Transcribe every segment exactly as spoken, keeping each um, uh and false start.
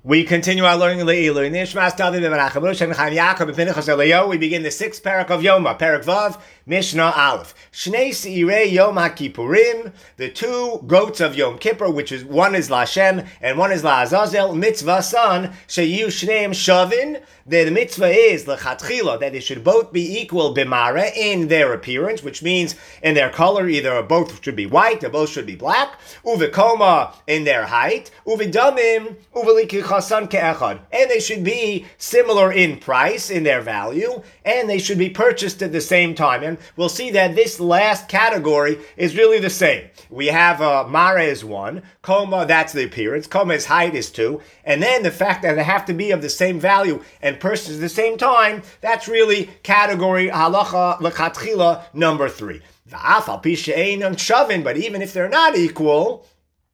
We continue our learning. We begin the sixth parak of Yoma, Parak Vav, Mishnah Aleph. Shnei Seirei Yom HaKippurim, the two goats of Yom Kippur, which is one is LaHashem and one is LaAzazel, mitzvah son, sheyu shneim shavin. The mitzvah is lechatchila, that they should both be equal b'mara in their appearance, which means in their color, either both should be white or both should be black, uvikoma in their height, uvidamim uvelikichasan ke'echad, and they should be similar in price, in their value, and they should be purchased at the same time. And we'll see that this last category is really the same. We have uh, mara is one, koma, that's the appearance, koma's height is two, and then the fact that they have to be of the same value and purchased at the same time, that's really category halacha lechatchila number three. But even if they're not equal,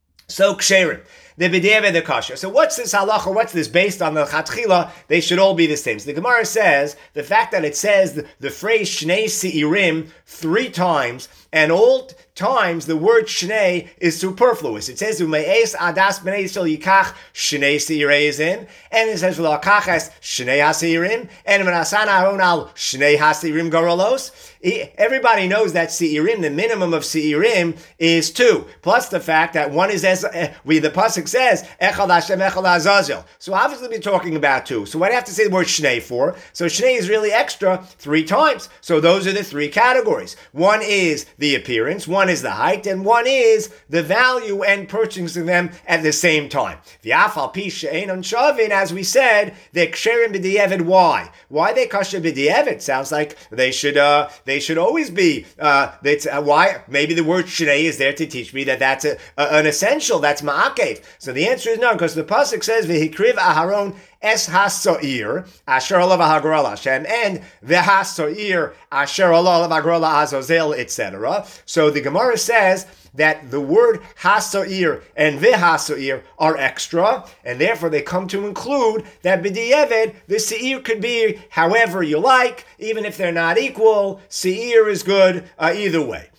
so ksherim. The b'diavad the kasha. So what's this halacha? What's this based on the chatchila? They should all be the same. So the Gemara says the fact that it says the, the phrase shnei seirim three times, and all times the word shnei is superfluous. It says umeis adas bnei yisrael yikach shnei seirei is in, and it says v'lakachas shnei haseirim, and v'nasan aron al shnei haseirim garolos. Everybody knows that seirim, the minimum of seirim is two, plus the fact that one is as uh, we the pasuk says echad Hashem echad Azazel. So obviously we're talking about two. So what do I have to say the word shnei for? So shnei is really extra three times. So those are the three categories. One is the appearance, one is the height, and one is the value and purchasing them at the same time. V'afal pi she'enon shavin, as we said, they're ksherim b'di'evid. Why? Why they kasher b'di'evid? Sounds like they should uh, they should always be. Uh, that's uh, why maybe the word shnei is there to teach me that that's a, a, an essential. That's ma'akev. So the answer is no, because the pasuk says v'hikriv Aharon es hasoir asher olav hagrola Hashem and v'hasoir asher olav hagrola Azazel, et cetera. So the Gemara says that the word hasoir and v'hasoir are extra, and therefore they come to include that b'di'evid the seir could be however you like, even if they're not equal. Seir is good uh, either way.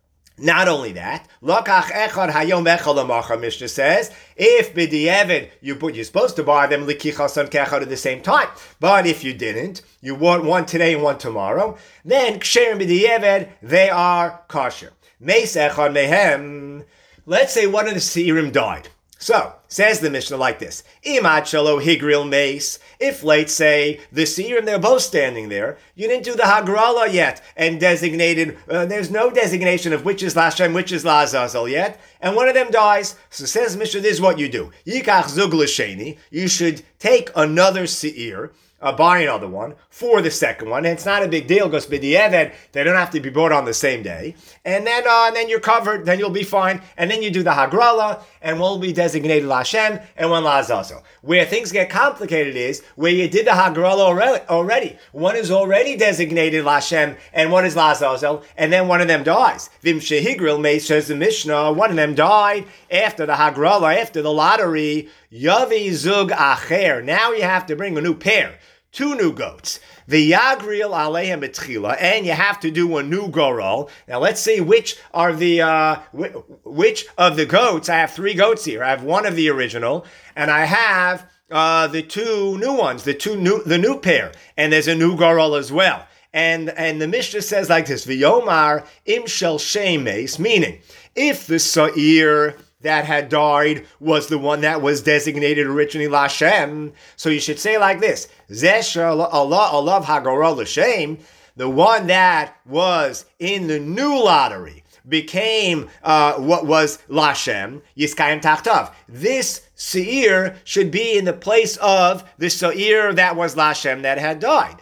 Not only that, Lokach echad hayom echad l'macha, Mishnah says, if b'di'evid you put, you're supposed to buy them likichasan kechad at the same time. But if you didn't, you want one today and one tomorrow, then ksherim b'di'evid, they are kosher. Meis echad mehem. Let's say one of the seirim died. So, says the Mishnah like this, Imad shalo higril meis. If, let's say, the seirim, they're both standing there, you didn't do the hagrala yet, and designated, uh, there's no designation of which is LaHashem, which is LaAzazel yet, and one of them dies. So says Mishnah, this is what you do. Yikach zug l'sheni, you should take another seir, Uh, buy another one for the second one. And it's not a big deal because b'di'evid, they don't have to be bought on the same day. And then uh, and then you're covered, then you'll be fine. And then you do the hagrala, and one will be designated LaHashem and one LaAzazel. Where things get complicated is where you did the hagrala already. already. One is already designated LaHashem and one is LaAzazel, and then one of them dies. Vim shehigril may, says the Mishnah, one of them died after the hagrala, after the lottery. Yavi zug acher. Now you have to bring a new pair. Two new goats. The yagril alehem betchila, and you have to do a new gorol. Now let's see which are the uh, which of the goats. I have three goats here. I have one of the original, and I have uh, the two new ones, the two new the new pair, and there's a new gorol as well. And and the Mishnah says like this: V'yomar im shel shemes, meaning if the sa'ir that had died was the one that was designated originally LaHashem. So you should say like this: Zesha Allah Allah Hagorah L'Shem, the one that was in the new lottery became uh, what was LaHashem, Yiskayim Tachtav. This seir should be in the place of the seir that was LaHashem that had died.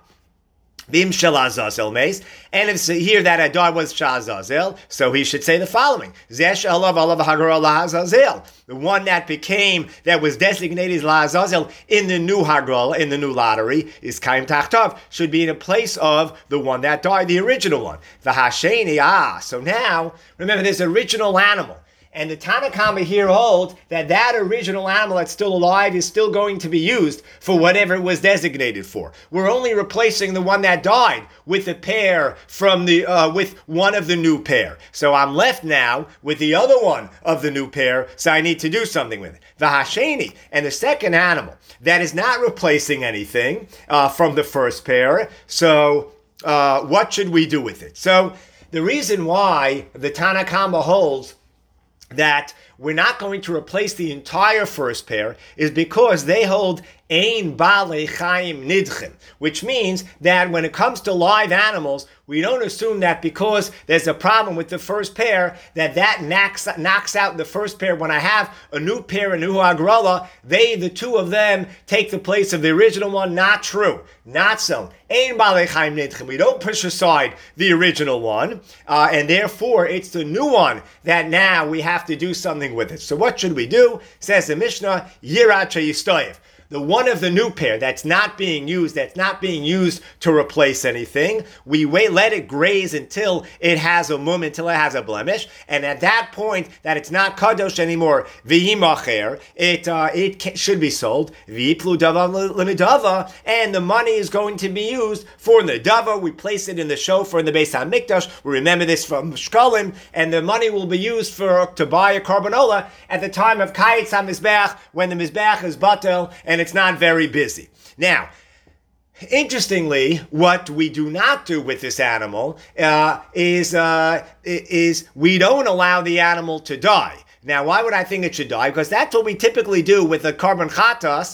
Bim Shalazazel Mace, and if here that had died was Shalazazel, so he should say the following: Zesh Alav Alav Hagra Lahazazel, the one that became that was designated as Lahazazel in the new Hagra, in the new lottery, is Kaim Tachtav, should be in a place of the one that died, the original one. The Hasheni, ah, so now remember this original animal. And the Tanna Kama here holds that that original animal that's still alive is still going to be used for whatever it was designated for. We're only replacing the one that died with a pair from the uh, with one of the new pair. So I'm left now with the other one of the new pair, so I need to do something with it. The Hasheni, and the second animal that is not replacing anything uh, from the first pair. So uh, what should we do with it? So the reason why the Tanna Kama holds that we're not going to replace the entire first pair is because they hold Ein Balei Chaim Nidchim, which means that when it comes to live animals, we don't assume that because there's a problem with the first pair, that that knocks, knocks out the first pair. When I have a new pair, a new agrala, they, the two of them, take the place of the original one. Not true. Not so. Ein Balei Chaim Nidchim. We don't push aside the original one, uh, and therefore it's the new one that now we have to do something with it. So what should we do? Says the Mishnah, Yirat Sheyistoyev. The one of the new pair that's not being used, that's not being used to replace anything, we wait, let it graze until it has a mum, until it has a blemish, and at that point that it's not kadosh anymore, v'yimacher, it uh, it can, should be sold, v'yiplu dava l'nedava, and the money is going to be used for nedava. We place it in the shofar in the Beis HaMikdash. We remember this from Shkalim, and the money will be used for to buy a carbanola at the time of Kayetz HaMizbeach, when the Mizbeach is batel and it's not very busy. Now, interestingly, what we do not do with this animal uh, is uh, is we don't allow the animal to die. Now, why would I think it should die? Because that's what we typically do with the carbon chatas,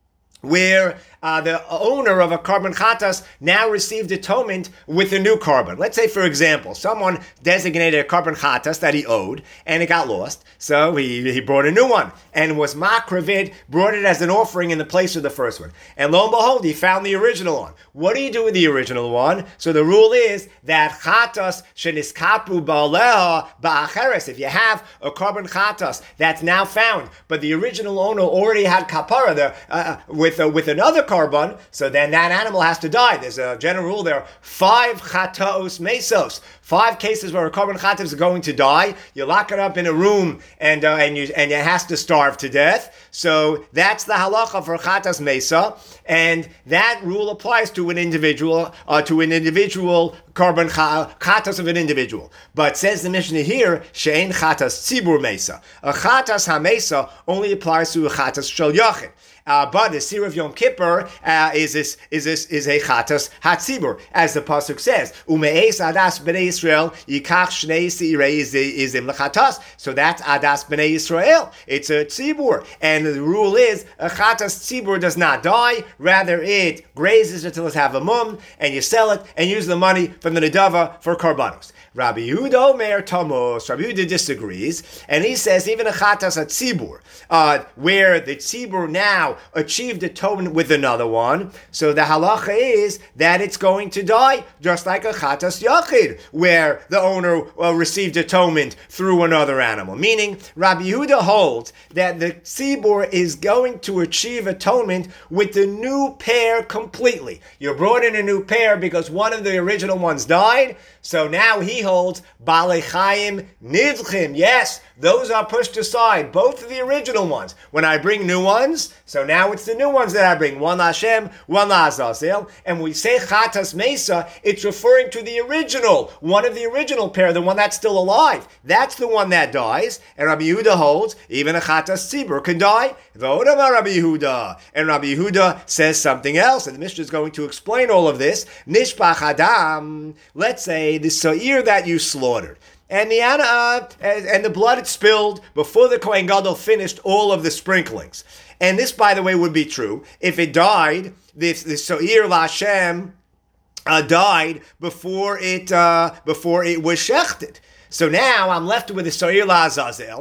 where uh, the owner of a carbon chatas now received atonement with a new carbon. Let's say, for example, someone designated a carbon chatas that he owed, and it got lost, so he, he brought a new one, and was makravid, brought it as an offering in the place of the first one. And lo and behold, he found the original one. What do you do with the original one? So the rule is that chatas sheniskapu ba'aleha ba'acheres. If you have a carbon chatas that's now found, but the original owner already had kapara there uh, with uh, with another carbon, so then that animal has to die. There's a general rule there: five chataos mesos, five cases where a carbon chatas is going to die. You lock it up in a room, and uh, and you and it has to starve to death. So that's the halacha for chatas mesa, and that rule applies to an individual, uh, to an individual carbon chatas of an individual. But says the Mishnah here, she'ein chatas tzibur mesa. A chatas hamesa only applies to a chatas shel yachid. Uh, but the Sir of Yom Kippur uh, is this is this is a chatas hatzibur, as the pasuk says. Umeis adas bnei Yisrael yikach shnei seirei izim lechatas. So that's adas bnei Yisrael. It's a tzibur, and the rule is a chatas tzibur does not die. Rather, it grazes until it have a mum, and you sell it and use the money from the nedava for karbanos. Rabbi Yehuda Omer Tamos. Rabbi Yehuda disagrees, and he says even a chatas at tzibur, uh, where the tzibur now achieved atonement with another one, so the halacha is that it's going to die, just like a chatas yachid, where the owner uh, received atonement through another animal. Meaning, Rabbi Yehuda holds that the tzibur is going to achieve atonement with the new pair completely. You brought in a new pair because one of the original ones died, so now he holds Balei Chaim Nidchim. Yes, those are pushed aside, both of the original ones. When I bring new ones, so now it's the new ones that I bring. One Hashem, one Azazel. And when we say Chatas Mesa, it's referring to the original, one of the original pair, the one that's still alive. That's the one that dies. And Rabbi Yehuda holds, even a Chatas Tzibur can die. V'odama Rabbi Yehuda. And Rabbi Yehuda says something else, and the Mishnah is going to explain all of this. Nishpach Adam, let's say the Sa'ir that you slaughtered. And the uh, and the blood had spilled before the Kohen Gadol finished all of the sprinklings. And this, by the way, would be true if it died. This the So'ir Lashem uh, died before it uh, before it was shechted. So now I'm left with the So'ir La'azazel.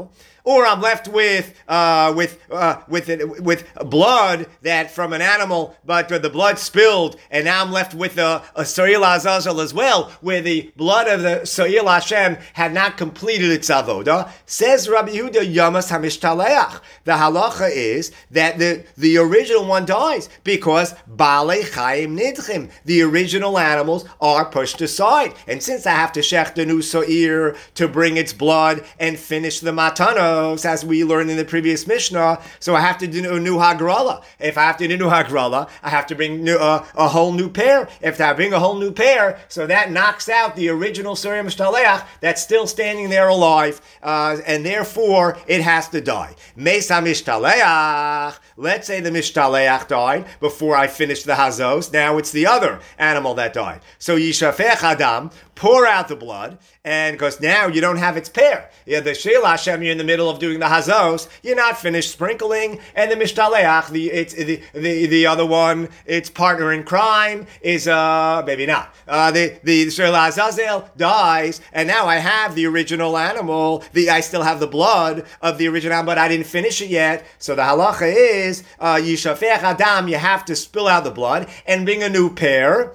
or I'm left with uh, with uh, with with blood that from an animal, but the blood spilled, and now I'm left with a, a So'ir Azazel as well, where the blood of the So'ir Hashem had not completed its avodah. Says Rabbi Yehuda, Yamas Hamishtaleach. The halacha is that the, the original one dies because Balei Chaim Nidchim. The original animals are pushed aside, and since I have to shech the new So'ir to bring its blood and finish the matanos, as we learned in the previous Mishnah, so I have to do a new hagrala. If I have to do a new hagrala, I have to bring new, uh, a whole new pair. If I bring a whole new pair, so that knocks out the original So'ir Mishtaleach that's still standing there alive, uh, and therefore it has to die. Mesa Mishtaleach. Let's say the Mishtaleach died before I finished the hazos. Now it's the other animal that died. So Yishafech Adam, pour out the blood, and because now you don't have its pair. Yeah, the Sheil Hashem, you're in the middle of doing the hazos, you're not finished sprinkling, and the Mishtaleach, the it's the, the the other one, its partner in crime is uh maybe not. Uh, the the Sheil Azazel dies, and now I have the original animal. The I still have the blood of the original animal, but I didn't finish it yet. So the halacha is uh, Yishafech Adam, you have to spill out the blood and bring a new pair.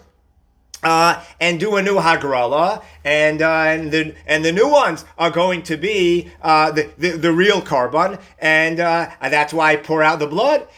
Uh, and do a new hagrala, and uh, and the and the new ones are going to be uh, the, the the real carbon, and uh, and that's why I pour out the blood.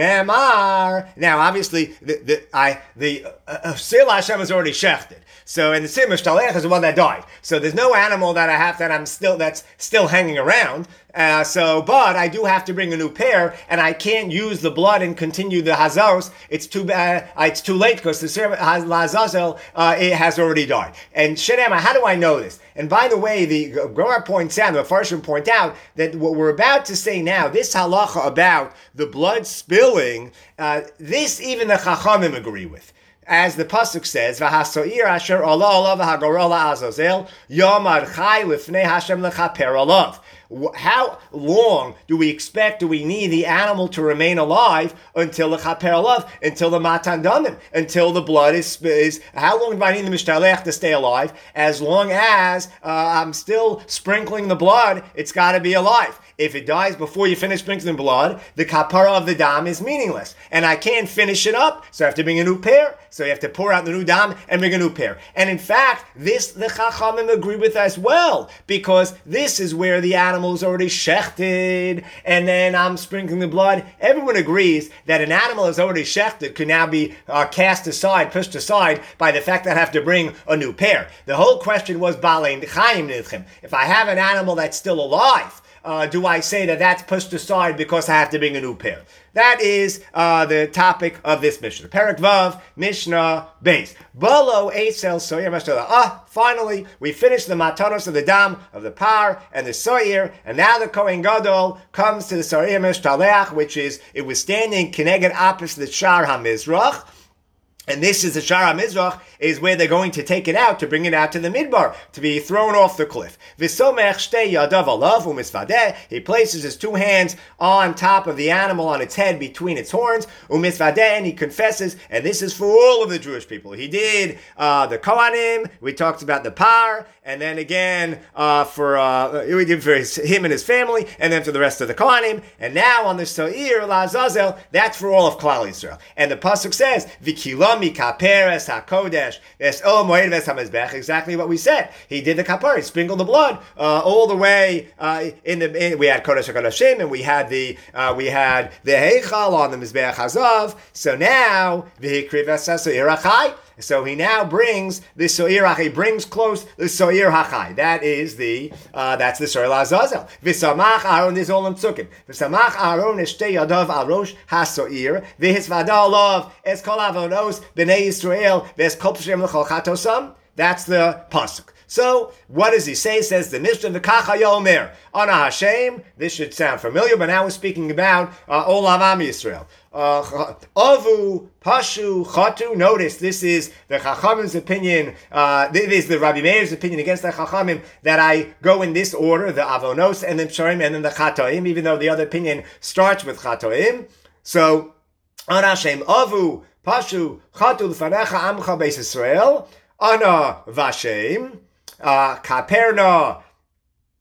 Shenemar. Now, obviously, the the I the uh, Sil Hashem is already shechted. So, and the Sim Mishtaleach is the one that died. So there's no animal that I have that I'm still that's still hanging around. Uh, so, but I do have to bring a new pair, and I can't use the blood and continue the hazos. It's too uh, it's too late because the Sim Hazazel uh, it has already died. And Shenema, how do I know this? And by the way, the Gemara points out, the Farshim point out that what we're about to say now, this halacha about the blood spilling, uh, this even the Chachamim agree with. As the pasuk says, "V'hasoir asher ola ola v'hagorola azazel yomar chai lifnei Hashem lechaper olav." How long do we expect, do we need the animal to remain alive until the chaper olav, until the matan damim, until the blood is, is how long do I need the mishtaleach to stay alive? As long as uh, I'm still sprinkling the blood, it's got to be alive. If it dies before you finish sprinkling blood, the kapara of the dam is meaningless. And I can't finish it up, so I have to bring a new pair. So you have to pour out the new dam and bring a new pair. And in fact, this the Chachamim agree with as well, because this is where the animal is already shechted, and then I'm sprinkling the blood. Everyone agrees that an animal is already shechted can now be uh, cast aside, pushed aside by the fact that I have to bring a new pair. The whole question was Balein Chaim Nidchim. If I have an animal that's still alive, Uh, do I say that that's pushed aside because I have to bring a new pair? That is uh, the topic of this Mishnah. Perek Vav, Mishnah Beis. Bolo Eisel Soyer Mashtala. Ah, finally, we finished the matanos of the dam, of the par, and the soyer, and now the Kohen Gadol comes to the Soyer Mashtaleach, which is, it was standing Keneged opposite the Shar HaMizrach. And this is the Shara Mizrach, is where they're going to take it out, to bring it out to the Midbar, to be thrown off the cliff. V'somech shtei yadav alav u'misvadeh. He places his two hands on top of the animal, on its head, between its horns. U'misvadeh, and he confesses, and this is for all of the Jewish people. He did uh, the Kohanim, we talked about the Par, and then again uh, for uh, we did for his, him and his family, and then for the rest of the Kohanim. And now on the So'ir La'azazel, that's for all of Klal Yisrael. And the pasuk says, V'kilam mikaperes hakodesh es o moed ves hamizbech. Exactly what we said. He did the kapar. He sprinkled the blood uh, all the way uh, in the. In, we had kodesh hakodeshim, and we had the uh, we had the heichal on the mizbech hazav. So now v'hikriv es so'ir hachai. So he now brings the so'ir hachai. He brings close the so'ir hachai. That is the uh, that's the so'ir lazazel. V'samach Aaron is all in psukim. V'samach Aaron eshtei yadav al rosh haso'ir v'hisvada alav es kol avonos b'nei Yisrael v'es kol p'shem l'chol chatosam. That's the pasuk. So, what does he say? He says the Mishnah, the Kacha Yomer, Ana Hashem. This should sound familiar, but now we're speaking about uh, Olav Am Yisrael. Uh, Avu, Pashu, Chatu. Notice this is the Chachamim's opinion. Uh, this is the Rabbi Meir's opinion against the Chachamim, that I go in this order: the Avonos, and then Psharim, and then the Chatoim. Even though the other opinion starts with Chatoim. So, Ana Hashem, Avu, Pashu, Chatu, L'fanecha Amcha Beis Yisrael. Ana Vashem. Uh, Kaperna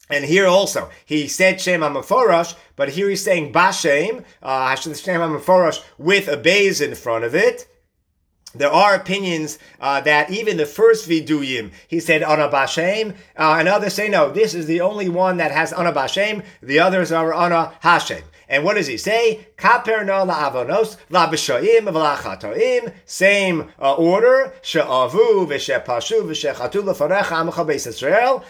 And here also, he said Shem HaMeforash, but here he's saying Bashem, uh, Shem HaMeforash with a base in front of it. There are opinions uh, that even the first viduyim, he said Ana Bashem, uh, and others say no, this is the only one that has Ana Bashem, the others are Ana Hashem. And what does he say? Kaper no la'avonos, la'b'sha'im v'la'chatoim, same uh, order, she'avu v'she'pashu v'she'chatu l'farecha amcha beis Yisrael,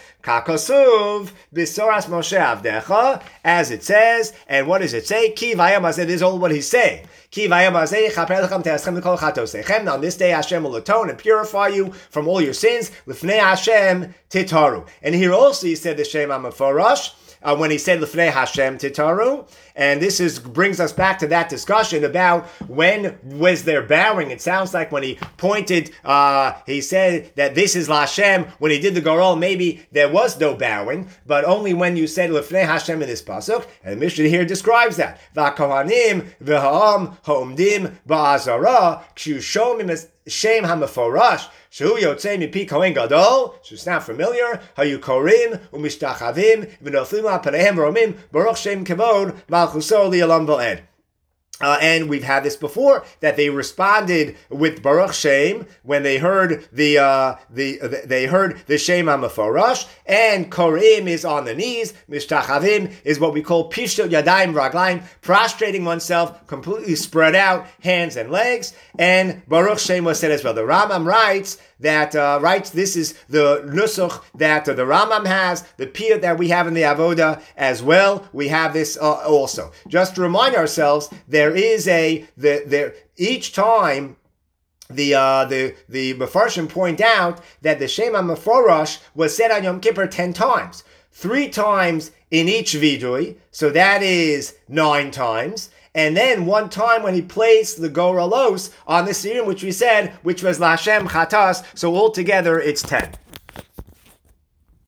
kakasuv b'soras Moshe avdecha, as it says, and what does it say? Ki vayam hazeh, this is all what he's saying. Ki vayam hazeh, chaper lechem te'aschem l'kol chatosechem, on this day Hashem will atone and purify you from all your sins, l'fnei Hashem titaru. And here also he said the Shem HaMeforash, Uh, when he said L'fnei Hashem Titaru, and this is brings us back to that discussion about when was there bowing. It sounds like when he pointed, uh, he said that this is L'Hashem. When he did the Gorol, maybe there was no bowing, but only when you said L'fnei Hashem in this pasuk, and the Mishnah here describes that. V'kohanim v'ha'am ha'omdim ba'azara kshu shomim Shem HaMeforash Shehu Yotzei Mipi Kohen Gadol. She's not familiar. Hayu Korim Umishtachavim V'noflim Apanehem Romim Baruch Shem Kavod Malchuso Li'olam V'ed. Uh, and we've had this before, that they responded with Baruch Shem when they heard the uh, the they heard the Shem HaMeforash, and Korim is on the knees, Mishtachavim is what we call Pishtot Yadayim Raglayim, prostrating oneself, completely spread out, hands and legs, and Baruch Shem was said as well. The Rambam writes that uh, writes this is the nusach that uh, the Rambam has, the piyut that we have in the Avoda as well. We have this uh, also. Just to remind ourselves, there is a the there each time the uh, the the Mefarshim point out that the Shem HaMeforash was said on Yom Kippur ten times, three times in each vidui, so that is nine times. And then one time when he placed the Goralos on the Sirim, which we said, which was L'Hashem Chatas, so altogether it's ten.